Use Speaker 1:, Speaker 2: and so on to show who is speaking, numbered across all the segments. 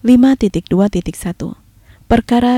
Speaker 1: 5.2.1 Perkara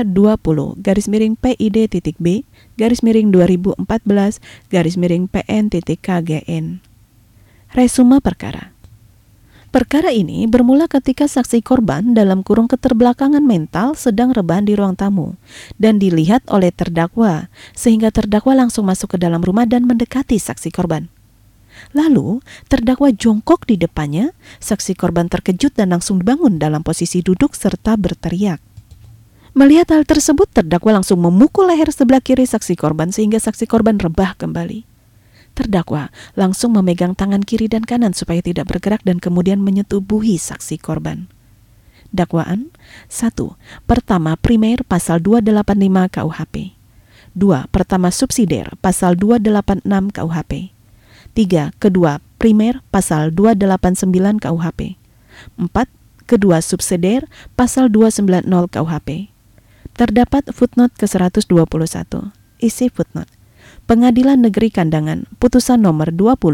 Speaker 1: 20/PID.B/2014/PN.KGN. Resume perkara. Perkara ini bermula ketika saksi korban dalam kurung keterbelakangan mental sedang rebahan di ruang tamu dan dilihat oleh terdakwa, sehingga terdakwa langsung masuk ke dalam rumah dan mendekati saksi korban. Lalu, terdakwa jongkok di depannya, saksi korban terkejut dan langsung bangun dalam posisi duduk serta berteriak. Melihat hal tersebut, terdakwa langsung memukul leher sebelah kiri saksi korban sehingga saksi korban rebah kembali. Terdakwa langsung memegang tangan kiri dan kanan supaya tidak bergerak dan kemudian menyetubuhi saksi korban. Dakwaan 1. Pertama primer pasal 285 KUHP. 2. Pertama subsidiar pasal 286 KUHP. 3. Kedua primer pasal 289 KUHP. 4. Kedua subsidiar pasal 290 KUHP. Terdapat footnote ke-121. Isi footnote. Pengadilan Negeri Kandangan, putusan nomor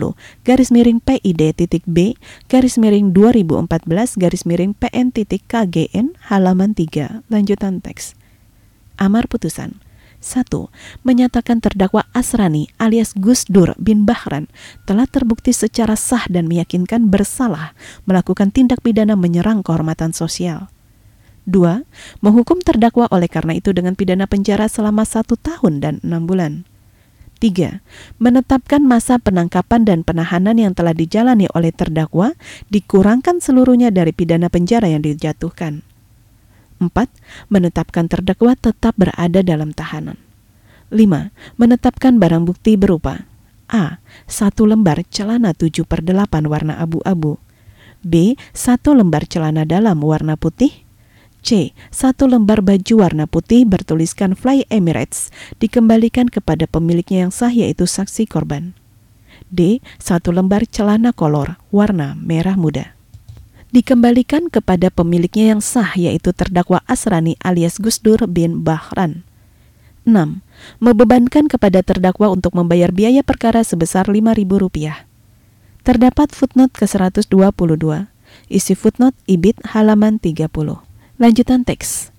Speaker 1: 20/PID.B/2014/PN.KGN halaman 3. Lanjutan teks. Amar putusan. 1. Menyatakan terdakwa Asrani alias Gus Dur bin Bahran telah terbukti secara sah dan meyakinkan bersalah melakukan tindak pidana menyerang kehormatan sosial. 2. Menghukum terdakwa oleh karena itu dengan pidana penjara selama 1 tahun dan 6 bulan. 3. Menetapkan masa penangkapan dan penahanan yang telah dijalani oleh terdakwa dikurangkan seluruhnya dari pidana penjara yang dijatuhkan. 4. Menetapkan terdakwa tetap berada dalam tahanan. 5. Menetapkan barang bukti berupa A. 1 lembar celana 7/8 warna abu-abu. B. 1 lembar celana dalam warna putih. C. 1 lembar baju warna putih bertuliskan Fly Emirates dikembalikan kepada pemiliknya yang sah yaitu saksi korban. D. 1 lembar celana kolor warna merah muda dikembalikan kepada pemiliknya yang sah yaitu terdakwa Asrani alias Gus Dur bin Bahran. 6. Membebankan kepada terdakwa untuk membayar biaya perkara sebesar Rp5.000. Terdapat footnote ke-122. Isi footnote ibid halaman 30. Lanjutan teks.